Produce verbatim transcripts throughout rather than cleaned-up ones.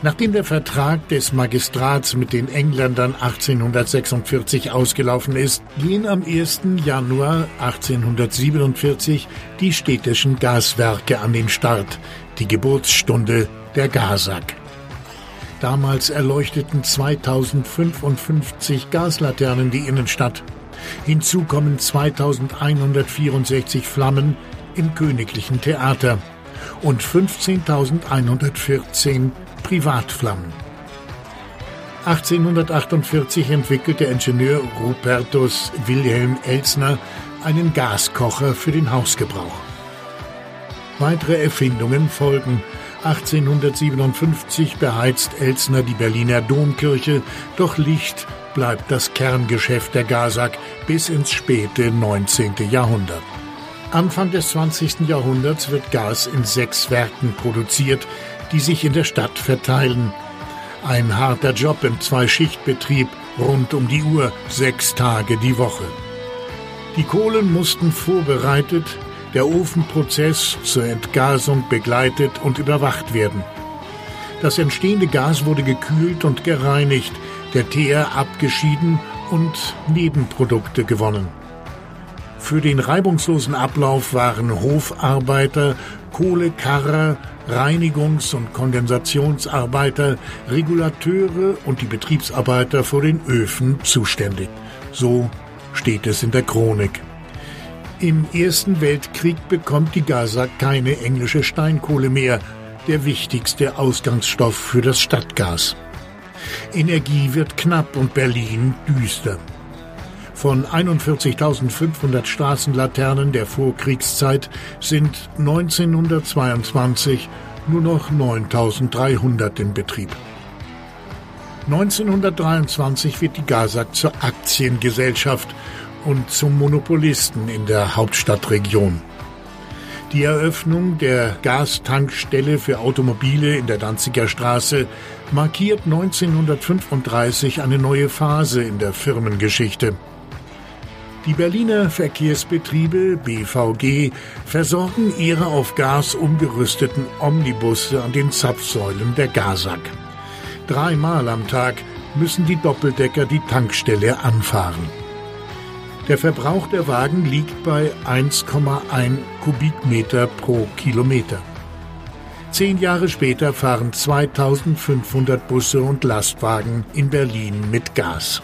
Nachdem der Vertrag des Magistrats mit den Engländern achtzehnhundertsechsundvierzig ausgelaufen ist, gehen am ersten Januar achtzehnhundertsiebenundvierzig die städtischen Gaswerke an den Start, die Geburtsstunde der GASAG. Damals erleuchteten zweitausendfünfundfünfzig Gaslaternen die Innenstadt. Hinzu kommen zweitausendeinhundertvierundsechzig Flammen im Königlichen Theater und fünfzehntausendeinhundertvierzehn Privatflammen. achtzehnhundertachtundvierzig entwickelt der Ingenieur Rupertus Wilhelm Elstner einen Gaskocher für den Hausgebrauch. Weitere Erfindungen folgen. achtzehnhundertsiebenundfünfzig beheizt Elstner die Berliner Domkirche, doch Licht bleibt das Kerngeschäft der GASAG bis ins späte neunzehnte Jahrhundert. Anfang des zwanzigsten Jahrhunderts wird Gas in sechs Werken produziert, die sich in der Stadt verteilen. Ein harter Job im Zweischichtbetrieb, rund um die Uhr, sechs Tage die Woche. Die Kohlen mussten vorbereitet, der Ofenprozess zur Entgasung begleitet und überwacht werden. Das entstehende Gas wurde gekühlt und gereinigt, der Teer abgeschieden und Nebenprodukte gewonnen. Für den reibungslosen Ablauf waren Hofarbeiter, Kohlekarrer, Reinigungs- und Kondensationsarbeiter, Regulateure und die Betriebsarbeiter vor den Öfen zuständig. So steht es in der Chronik. Im Ersten Weltkrieg bekommt die GASAG keine englische Steinkohle mehr, der wichtigste Ausgangsstoff für das Stadtgas. Energie wird knapp und Berlin düster. Von einundvierzigtausendfünfhundert Straßenlaternen der Vorkriegszeit sind neunzehnhundertzweiundzwanzig nur noch neuntausenddreihundert in Betrieb. neunzehnhundertdreiundzwanzig wird die GASAG zur Aktiengesellschaft und zum Monopolisten in der Hauptstadtregion. Die Eröffnung der Gastankstelle für Automobile in der Danziger Straße markiert neunzehnhundertfünfunddreißig eine neue Phase in der Firmengeschichte. Die Berliner Verkehrsbetriebe B V G versorgen ihre auf Gas umgerüsteten Omnibusse an den Zapfsäulen der GASAG. Dreimal am Tag müssen die Doppeldecker die Tankstelle anfahren. Der Verbrauch der Wagen liegt bei eins Komma eins Kubikmeter pro Kilometer. Zehn Jahre später fahren zweitausendfünfhundert Busse und Lastwagen in Berlin mit Gas.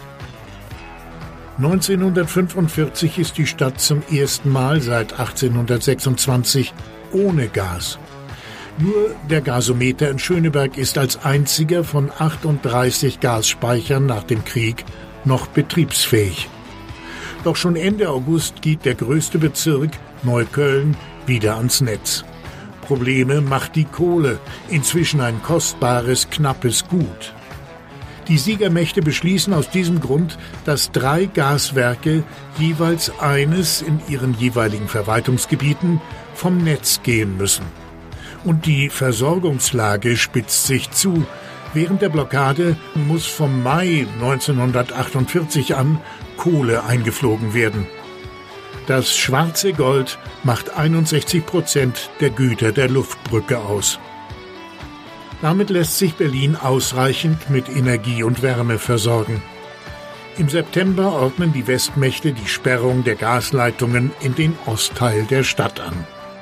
neunzehnhundertfünfundvierzig ist die Stadt zum ersten Mal seit achtzehnhundertsechsundzwanzig ohne Gas. Nur der Gasometer in Schöneberg ist als einziger von achtunddreißig Gasspeichern nach dem Krieg noch betriebsfähig. Doch schon Ende August geht der größte Bezirk, Neukölln, wieder ans Netz. Probleme macht die Kohle, inzwischen ein kostbares, knappes Gut. Die Siegermächte beschließen aus diesem Grund, dass drei Gaswerke, jeweils eines in ihren jeweiligen Verwaltungsgebieten, vom Netz gehen müssen. Und die Versorgungslage spitzt sich zu. Während der Blockade muss vom Mai neunzehnhundertachtundvierzig an Kohle eingeflogen werden. Das schwarze Gold macht einundsechzig Prozent der Güter der Luftbrücke aus. Damit lässt sich Berlin ausreichend mit Energie und Wärme versorgen. Im September ordnen die Westmächte die Sperrung der Gasleitungen in den Ostteil der Stadt an.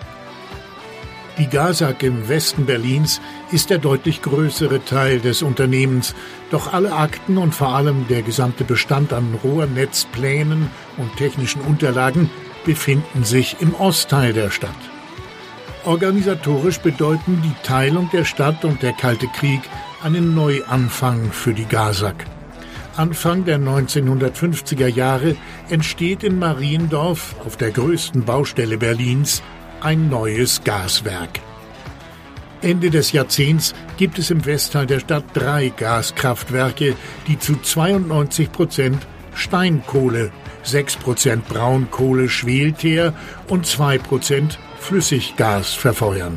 Die GASAG im Westen Berlins ist der deutlich größere Teil des Unternehmens, doch alle Akten und vor allem der gesamte Bestand an Rohrnetzplänen und technischen Unterlagen befinden sich im Ostteil der Stadt. Organisatorisch bedeuten die Teilung der Stadt und der Kalte Krieg einen Neuanfang für die GASAG. Anfang der neunzehnhundertfünfziger Jahre entsteht in Mariendorf, auf der größten Baustelle Berlins, ein neues Gaswerk. Ende des Jahrzehnts gibt es im Westteil der Stadt drei Gaskraftwerke, die zu zweiundneunzig Prozent Steinkohle, sechs Prozent Braunkohle, Schwelteer und zwei Prozent Flüssiggas verfeuern.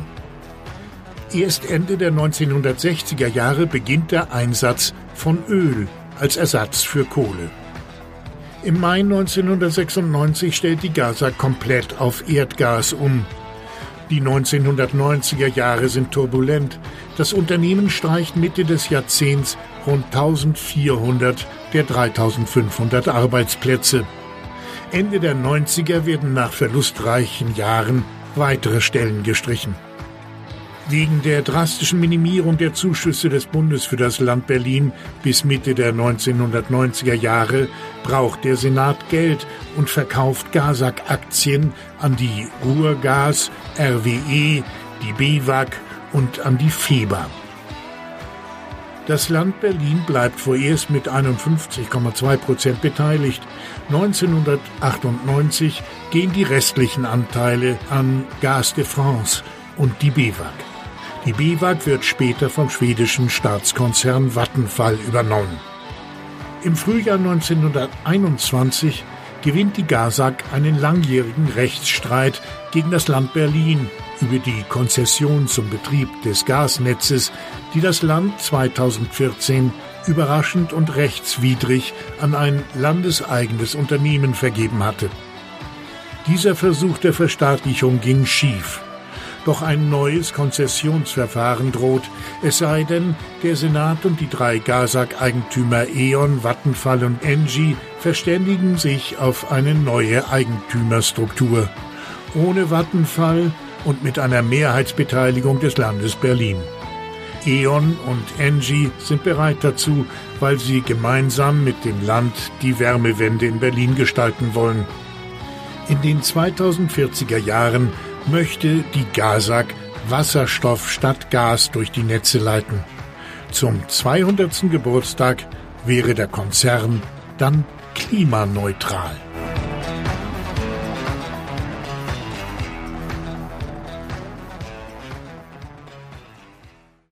Erst Ende der neunzehnhundertsechziger Jahre beginnt der Einsatz von Öl als Ersatz für Kohle. Im Mai neunzehnhundertsechsundneunzig stellt die GASAG komplett auf Erdgas um. Die neunzehnhundertneunziger Jahre sind turbulent. Das Unternehmen streicht Mitte des Jahrzehnts rund eintausendvierhundert der dreitausendfünfhundert Arbeitsplätze. Ende der neunziger werden nach verlustreichen Jahren weitere Stellen gestrichen. Wegen der drastischen Minimierung der Zuschüsse des Bundes für das Land Berlin bis Mitte der neunzehnhundertneunziger Jahre braucht der Senat Geld und verkauft GASAG-Aktien an die Ruhrgas, R W E, die B W A G und an die Feber. Das Land Berlin bleibt vorerst mit einundfünfzig Komma zwei Prozent beteiligt. neunzehnhundertachtundneunzig gehen die restlichen Anteile an Gaz de France und die B W A G. Die B W A G wird später vom schwedischen Staatskonzern Vattenfall übernommen. Im Frühjahr neunzehnhunderteinundzwanzig gewinnt die GASAG einen langjährigen Rechtsstreit gegen das Land Berlin über die Konzession zum Betrieb des Gasnetzes, die das Land zweitausendvierzehn überraschend und rechtswidrig an ein landeseigenes Unternehmen vergeben hatte. Dieser Versuch der Verstaatlichung ging schief. Doch ein neues Konzessionsverfahren droht, es sei denn, der Senat und die drei GASAG-Eigentümer E.ON, Vattenfall und Engie verständigen sich auf eine neue Eigentümerstruktur. Ohne Vattenfall und mit einer Mehrheitsbeteiligung des Landes Berlin. E.ON und Engie sind bereit dazu, weil sie gemeinsam mit dem Land die Wärmewende in Berlin gestalten wollen. In den zweitausendvierziger Jahren möchte die GASAG Wasserstoff statt Gas durch die Netze leiten. Zum zweihundertsten Geburtstag wäre der Konzern dann klimaneutral.